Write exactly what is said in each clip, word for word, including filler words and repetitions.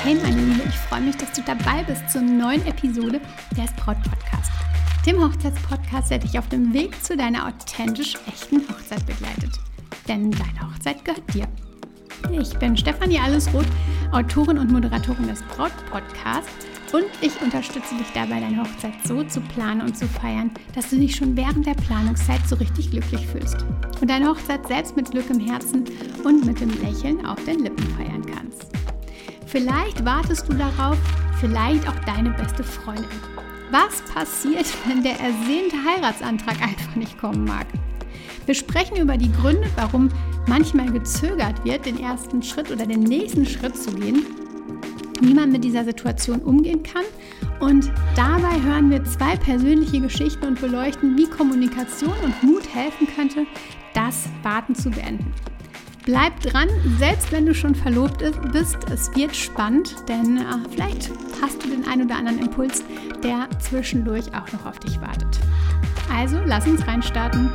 Hey meine Liebe, ich freue mich, dass du dabei bist zur neuen Episode des Braut-Podcast, dem Hochzeitspodcast, der dich auf dem Weg zu deiner authentisch echten Hochzeit begleitet. Denn deine Hochzeit gehört dir. Ich bin Stefanie Allesroth, Autorin und Moderatorin des Braut-Podcasts und ich unterstütze dich dabei, deine Hochzeit so zu planen und zu feiern, dass du dich schon während der Planungszeit so richtig glücklich fühlst und deine Hochzeit selbst mit Glück im Herzen und mit dem Lächeln auf den Lippen feiern kannst. Vielleicht wartest du darauf, vielleicht auch deine beste Freundin. Was passiert, wenn der ersehnte Heiratsantrag einfach nicht kommen mag? Wir sprechen über die Gründe, warum manchmal gezögert wird, den ersten Schritt oder den nächsten Schritt zu gehen, wie man mit dieser Situation umgehen kann. Und dabei hören wir zwei persönliche Geschichten und beleuchten, wie Kommunikation und Mut helfen könnte, das Warten zu beenden. Bleib dran, selbst wenn du schon verlobt bist, es wird spannend, denn äh, vielleicht hast du den einen oder anderen Impuls, der zwischendurch auch noch auf dich wartet. Also lass uns reinstarten.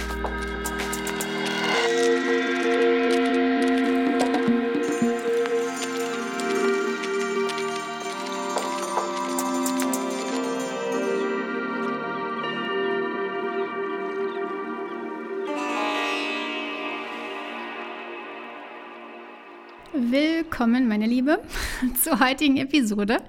Willkommen, meine Liebe, zur heutigen Episode.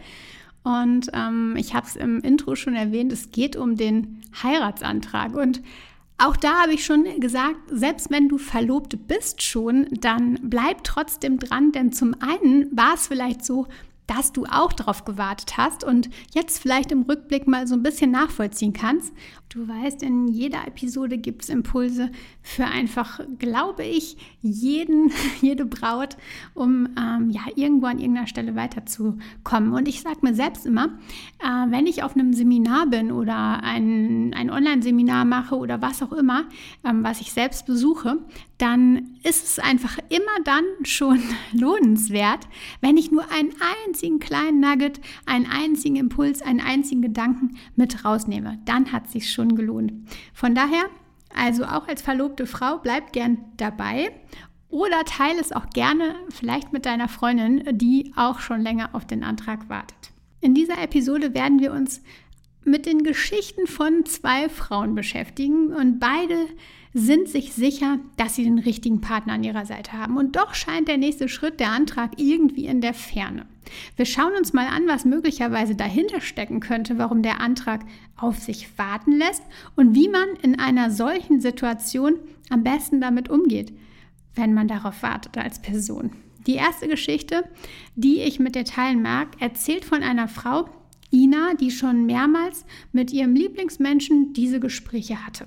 Und ähm, ich habe es im Intro schon erwähnt, es geht um den Heiratsantrag. Und auch da habe ich schon gesagt, selbst wenn du verlobt bist schon, dann bleib trotzdem dran, denn zum einen war es vielleicht so, dass du auch darauf gewartet hast und jetzt vielleicht im Rückblick mal so ein bisschen nachvollziehen kannst. Du weißt, in jeder Episode gibt es Impulse für einfach, glaube ich, jeden, jede Braut, um ähm, ja, irgendwo an irgendeiner Stelle weiterzukommen. Und ich sage mir selbst immer, äh, wenn ich auf einem Seminar bin oder ein, ein Online-Seminar mache oder was auch immer, ähm, was ich selbst besuche, dann ist es einfach immer dann schon lohnenswert, wenn ich nur einen einzigen kleinen Nugget, einen einzigen Impuls, einen einzigen Gedanken mit rausnehme. Dann hat es sich schon gelohnt. Von daher, also auch als verlobte Frau, bleib gern dabei oder teile es auch gerne vielleicht mit deiner Freundin, die auch schon länger auf den Antrag wartet. In dieser Episode werden wir uns mit den Geschichten von zwei Frauen beschäftigen und beide sind sich sicher, dass sie den richtigen Partner an ihrer Seite haben. Und doch scheint der nächste Schritt, der Antrag, irgendwie in der Ferne. Wir schauen uns mal an, was möglicherweise dahinter stecken könnte, warum der Antrag auf sich warten lässt und wie man in einer solchen Situation am besten damit umgeht, wenn man darauf wartet als Person. Die erste Geschichte, die ich mit dir teilen mag, erzählt von einer Frau, Ina, die schon mehrmals mit ihrem Lieblingsmenschen diese Gespräche hatte.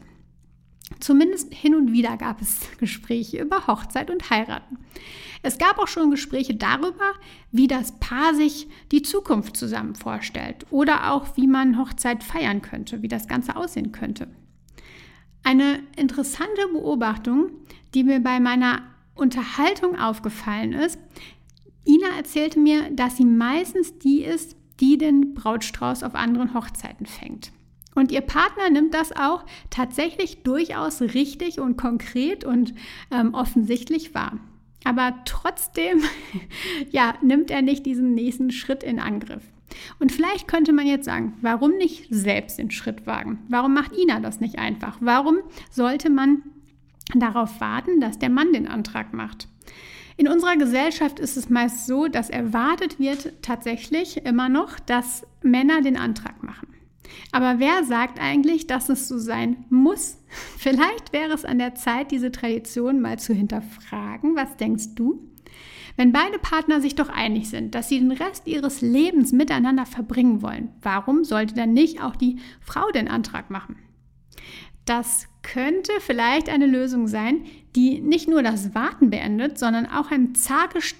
Zumindest hin und wieder gab es Gespräche über Hochzeit und Heiraten. Es gab auch schon Gespräche darüber, wie das Paar sich die Zukunft zusammen vorstellt oder auch, wie man Hochzeit feiern könnte, wie das Ganze aussehen könnte. Eine interessante Beobachtung, die mir bei meiner Unterhaltung aufgefallen ist, Ina erzählte mir, dass sie meistens die ist, die den Brautstrauß auf anderen Hochzeiten fängt. Und ihr Partner nimmt das auch tatsächlich durchaus richtig und konkret und ähm, offensichtlich wahr. Aber trotzdem ja, nimmt er nicht diesen nächsten Schritt in Angriff. Und vielleicht könnte man jetzt sagen, warum nicht selbst den Schritt wagen? Warum macht Ina das nicht einfach? Warum sollte man darauf warten, dass der Mann den Antrag macht? In unserer Gesellschaft ist es meist so, dass erwartet wird tatsächlich immer noch, dass Männer den Antrag machen. Aber wer sagt eigentlich, dass es so sein muss? Vielleicht wäre es an der Zeit, diese Tradition mal zu hinterfragen. Was denkst du? Wenn beide Partner sich doch einig sind, dass sie den Rest ihres Lebens miteinander verbringen wollen, warum sollte dann nicht auch die Frau den Antrag machen? Das könnte vielleicht eine Lösung sein, die nicht nur das Warten beendet, sondern auch ein zartes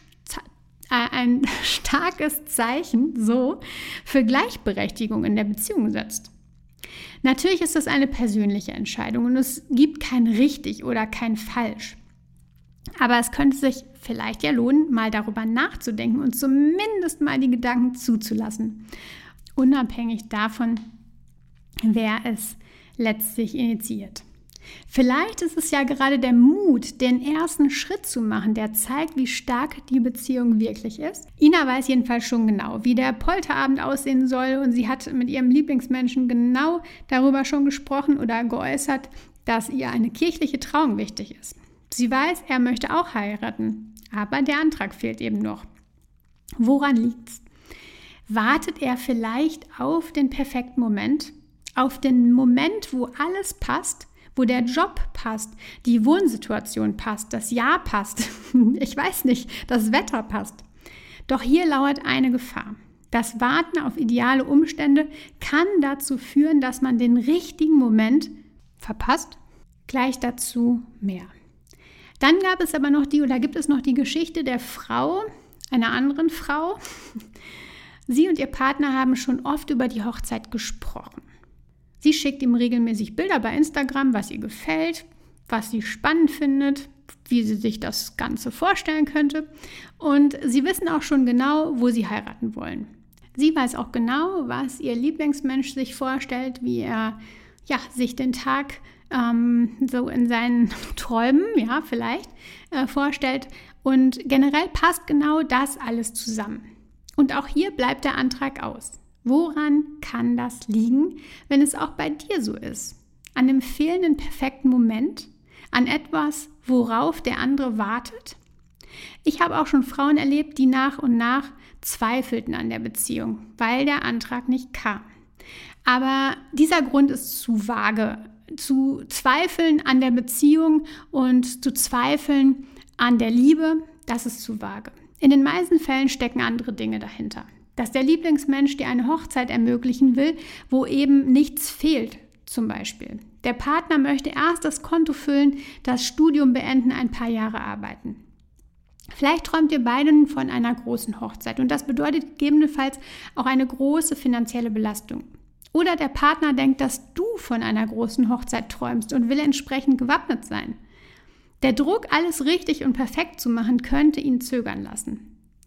ein starkes Zeichen so für Gleichberechtigung in der Beziehung setzt. Natürlich ist das eine persönliche Entscheidung und es gibt kein richtig oder kein falsch. Aber es könnte sich vielleicht ja lohnen, mal darüber nachzudenken und zumindest mal die Gedanken zuzulassen, unabhängig davon, wer es letztlich initiiert. Vielleicht ist es ja gerade der Mut, den ersten Schritt zu machen, der zeigt, wie stark die Beziehung wirklich ist. Ina weiß jedenfalls schon genau, wie der Polterabend aussehen soll und sie hat mit ihrem Lieblingsmenschen genau darüber schon gesprochen oder geäußert, dass ihr eine kirchliche Trauung wichtig ist. Sie weiß, er möchte auch heiraten, aber der Antrag fehlt eben noch. Woran liegt's? Wartet er vielleicht auf den perfekten Moment? Auf den Moment, wo alles passt? Wo der Job passt, die Wohnsituation passt, das Jahr passt, ich weiß nicht, das Wetter passt. Doch hier lauert eine Gefahr. Das Warten auf ideale Umstände kann dazu führen, dass man den richtigen Moment verpasst. Gleich dazu mehr. Dann gab es aber noch die, oder gibt es noch die Geschichte der Frau, einer anderen Frau. Sie und ihr Partner haben schon oft über die Hochzeit gesprochen. Sie schickt ihm regelmäßig Bilder bei Instagram, was ihr gefällt, was sie spannend findet, wie sie sich das Ganze vorstellen könnte. Und sie wissen auch schon genau, wo sie heiraten wollen. Sie weiß auch genau, was ihr Lieblingsmensch sich vorstellt, wie er ja, sich den Tag ähm, so in seinen Träumen, ja, vielleicht, äh, vorstellt. Und generell passt genau das alles zusammen. Und auch hier bleibt der Antrag aus. Woran kann das liegen, wenn es auch bei dir so ist? An dem fehlenden perfekten Moment? An etwas, worauf der andere wartet? Ich habe auch schon Frauen erlebt, die nach und nach zweifelten an der Beziehung, weil der Antrag nicht kam. Aber dieser Grund ist zu vage. Zu zweifeln an der Beziehung und zu zweifeln an der Liebe, das ist zu vage. In den meisten Fällen stecken andere Dinge dahinter. Dass der Lieblingsmensch dir eine Hochzeit ermöglichen will, wo eben nichts fehlt, zum Beispiel. Der Partner möchte erst das Konto füllen, das Studium beenden, ein paar Jahre arbeiten. Vielleicht träumt ihr beiden von einer großen Hochzeit und das bedeutet gegebenenfalls auch eine große finanzielle Belastung. Oder der Partner denkt, dass du von einer großen Hochzeit träumst und will entsprechend gewappnet sein. Der Druck, alles richtig und perfekt zu machen, könnte ihn zögern lassen.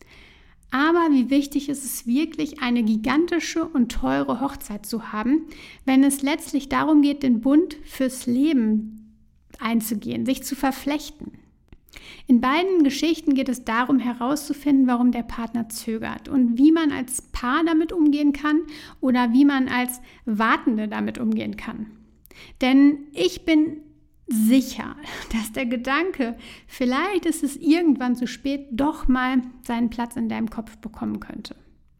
Aber wie wichtig ist es wirklich, eine gigantische und teure Hochzeit zu haben, wenn es letztlich darum geht, den Bund fürs Leben einzugehen, sich zu verflechten. In beiden Geschichten geht es darum, herauszufinden, warum der Partner zögert und wie man als Paar damit umgehen kann oder wie man als Wartende damit umgehen kann. Denn ich bin sicher, dass der Gedanke, vielleicht ist es irgendwann zu spät, doch mal seinen Platz in deinem Kopf bekommen könnte.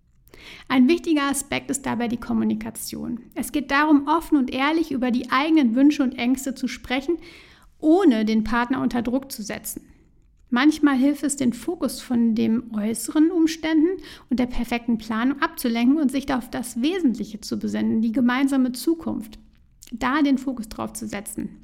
Ein wichtiger Aspekt ist dabei die Kommunikation. Es geht darum, offen und ehrlich über die eigenen Wünsche und Ängste zu sprechen, ohne den Partner unter Druck zu setzen. Manchmal hilft es, den Fokus von den äußeren Umständen und der perfekten Planung abzulenken und sich auf das Wesentliche zu besinnen, die gemeinsame Zukunft. Da den Fokus drauf zu setzen.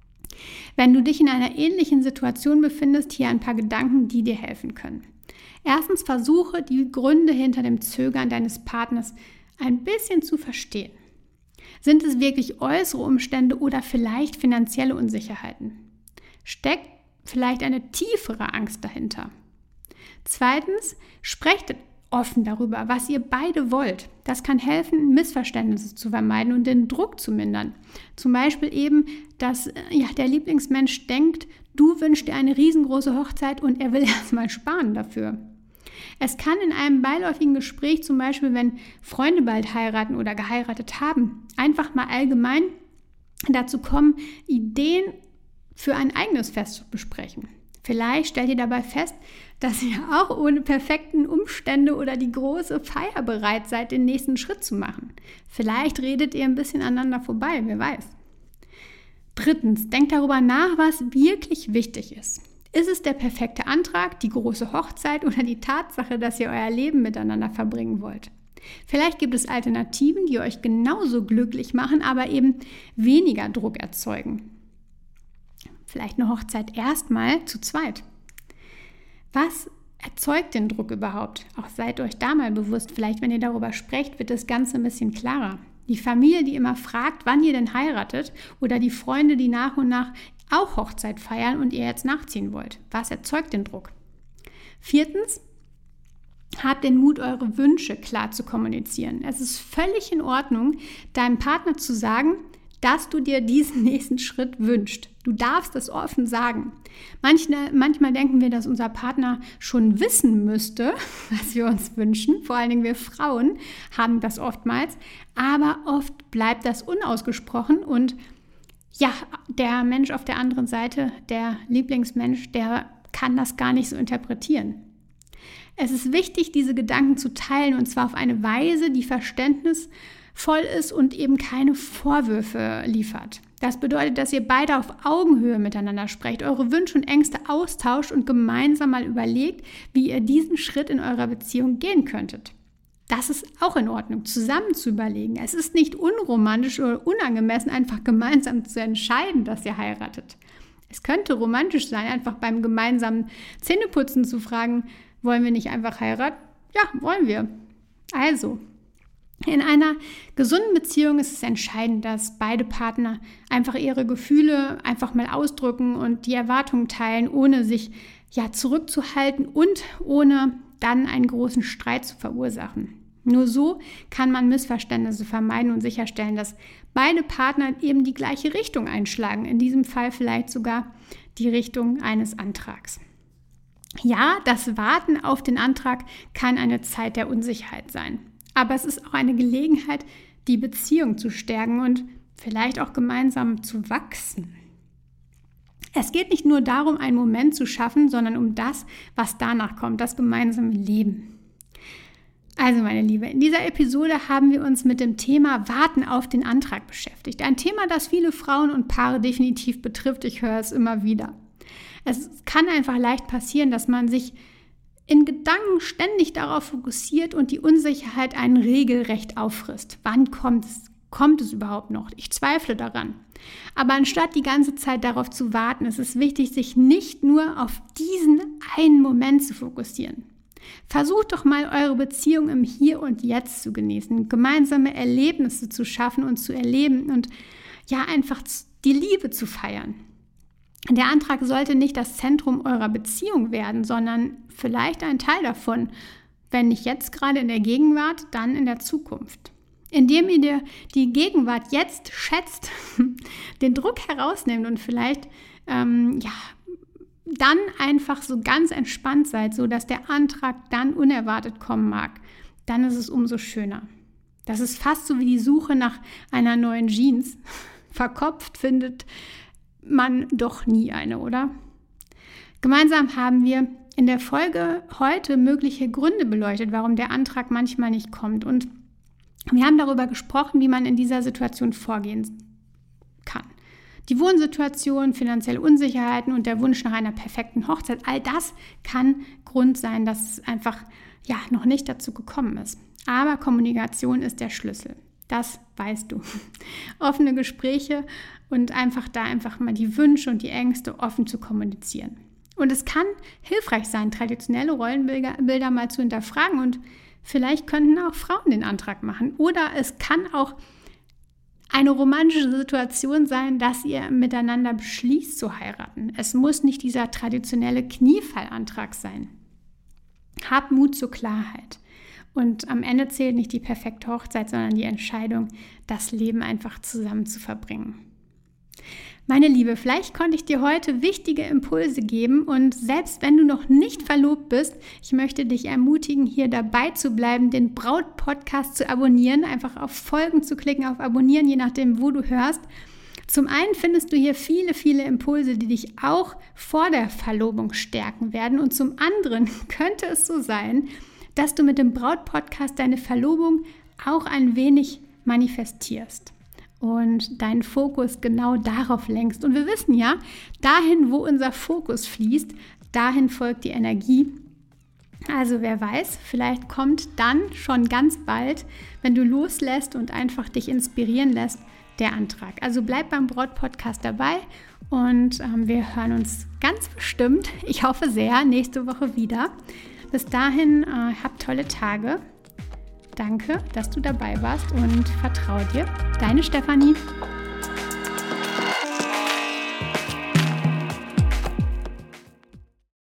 Wenn du dich in einer ähnlichen Situation befindest, hier ein paar Gedanken, die dir helfen können. Erstens, versuche die Gründe hinter dem Zögern deines Partners ein bisschen zu verstehen. Sind es wirklich äußere Umstände oder vielleicht finanzielle Unsicherheiten? Steckt vielleicht eine tiefere Angst dahinter? Zweitens, sprecht offen darüber, was ihr beide wollt. Das kann helfen, Missverständnisse zu vermeiden und den Druck zu mindern. Zum Beispiel eben, dass ja, der Lieblingsmensch denkt, du wünschst dir eine riesengroße Hochzeit und er will erstmal sparen dafür. Es kann in einem beiläufigen Gespräch, zum Beispiel wenn Freunde bald heiraten oder geheiratet haben, einfach mal allgemein dazu kommen, Ideen für ein eigenes Fest zu besprechen. Vielleicht stellt ihr dabei fest, dass ihr auch ohne perfekten Umstände oder die große Feier bereit seid, den nächsten Schritt zu machen. Vielleicht redet ihr ein bisschen aneinander vorbei, wer weiß. Drittens, denkt darüber nach, was wirklich wichtig ist. Ist es der perfekte Antrag, die große Hochzeit oder die Tatsache, dass ihr euer Leben miteinander verbringen wollt? Vielleicht gibt es Alternativen, die euch genauso glücklich machen, aber eben weniger Druck erzeugen. Vielleicht eine Hochzeit erstmal zu zweit. Was erzeugt den Druck überhaupt? Auch seid euch da mal bewusst. Vielleicht, wenn ihr darüber sprecht, wird das Ganze ein bisschen klarer. Die Familie, die immer fragt, wann ihr denn heiratet, oder die Freunde, die nach und nach auch Hochzeit feiern und ihr jetzt nachziehen wollt. Was erzeugt den Druck? Viertens, habt den Mut, eure Wünsche klar zu kommunizieren. Es ist völlig in Ordnung, deinem Partner zu sagen, dass du dir diesen nächsten Schritt wünschst. Du darfst es offen sagen. Manchmal, manchmal denken wir, dass unser Partner schon wissen müsste, was wir uns wünschen. Vor allen Dingen wir Frauen haben das oftmals. Aber oft bleibt das unausgesprochen und ja, der Mensch auf der anderen Seite, der Lieblingsmensch, der kann das gar nicht so interpretieren. Es ist wichtig, diese Gedanken zu teilen und zwar auf eine Weise, die verständnisvoll ist und eben keine Vorwürfe liefert. Das bedeutet, dass ihr beide auf Augenhöhe miteinander sprecht, eure Wünsche und Ängste austauscht und gemeinsam mal überlegt, wie ihr diesen Schritt in eurer Beziehung gehen könntet. Das ist auch in Ordnung, zusammen zu überlegen. Es ist nicht unromantisch oder unangemessen, einfach gemeinsam zu entscheiden, dass ihr heiratet. Es könnte romantisch sein, einfach beim gemeinsamen Zähneputzen zu fragen, wollen wir nicht einfach heiraten? Ja, wollen wir. Also, in einer gesunden Beziehung ist es entscheidend, dass beide Partner einfach ihre Gefühle einfach mal ausdrücken und die Erwartungen teilen, ohne sich ja zurückzuhalten und ohne dann einen großen Streit zu verursachen. Nur so kann man Missverständnisse vermeiden und sicherstellen, dass beide Partner eben die gleiche Richtung einschlagen. In diesem Fall vielleicht sogar die Richtung eines Antrags. Ja, das Warten auf den Antrag kann eine Zeit der Unsicherheit sein. Aber es ist auch eine Gelegenheit, die Beziehung zu stärken und vielleicht auch gemeinsam zu wachsen. Es geht nicht nur darum, einen Moment zu schaffen, sondern um das, was danach kommt, das gemeinsame Leben. Also meine Liebe, in dieser Episode haben wir uns mit dem Thema Warten auf den Antrag beschäftigt. Ein Thema, das viele Frauen und Paare definitiv betrifft. Ich höre es immer wieder. Es kann einfach leicht passieren, dass man sich in Gedanken ständig darauf fokussiert und die Unsicherheit einen regelrecht auffrisst. Wann kommt es? Kommt es überhaupt noch? Ich zweifle daran. Aber anstatt die ganze Zeit darauf zu warten, ist es wichtig, sich nicht nur auf diesen einen Moment zu fokussieren. Versucht doch mal, eure Beziehung im Hier und Jetzt zu genießen, gemeinsame Erlebnisse zu schaffen und zu erleben und ja, einfach die Liebe zu feiern. Der Antrag sollte nicht das Zentrum eurer Beziehung werden, sondern vielleicht ein Teil davon. Wenn nicht jetzt gerade in der Gegenwart, dann in der Zukunft. Indem ihr die Gegenwart jetzt schätzt, den Druck herausnehmt und vielleicht ähm, ja, dann einfach so ganz entspannt seid, sodass der Antrag dann unerwartet kommen mag, dann ist es umso schöner. Das ist fast so wie die Suche nach einer neuen Jeans. Verkopft findet man doch nie eine, oder? Gemeinsam haben wir in der Folge heute mögliche Gründe beleuchtet, warum der Antrag manchmal nicht kommt. Und wir haben darüber gesprochen, wie man in dieser Situation vorgehen kann. Die Wohnsituation, finanzielle Unsicherheiten und der Wunsch nach einer perfekten Hochzeit, all das kann Grund sein, dass es einfach ja, noch nicht dazu gekommen ist. Aber Kommunikation ist der Schlüssel. Das weißt du. Offene Gespräche und einfach da einfach mal die Wünsche und die Ängste offen zu kommunizieren. Und es kann hilfreich sein, traditionelle Rollenbilder mal zu hinterfragen und vielleicht könnten auch Frauen den Antrag machen. Oder es kann auch eine romantische Situation sein, dass ihr miteinander beschließt zu heiraten. Es muss nicht dieser traditionelle Kniefallantrag sein. Habt Mut zur Klarheit. Und am Ende zählt nicht die perfekte Hochzeit, sondern die Entscheidung, das Leben einfach zusammen zu verbringen. Meine Liebe, vielleicht konnte ich dir heute wichtige Impulse geben und selbst wenn du noch nicht verlobt bist, ich möchte dich ermutigen, hier dabei zu bleiben, den Braut-Podcast zu abonnieren, einfach auf Folgen zu klicken, auf Abonnieren, je nachdem, wo du hörst. Zum einen findest du hier viele, viele Impulse, die dich auch vor der Verlobung stärken werden und zum anderen könnte es so sein, dass du mit dem Braut-Podcast deine Verlobung auch ein wenig manifestierst und deinen Fokus genau darauf lenkst. Und wir wissen ja, dahin, wo unser Fokus fließt, dahin folgt die Energie. Also wer weiß, vielleicht kommt dann schon ganz bald, wenn du loslässt und einfach dich inspirieren lässt, der Antrag. Also bleib beim Braut-Podcast dabei und ähm, wir hören uns ganz bestimmt, ich hoffe sehr, nächste Woche wieder. Bis dahin, äh, hab tolle Tage. Danke, dass du dabei warst und vertraue dir. Deine Stefanie.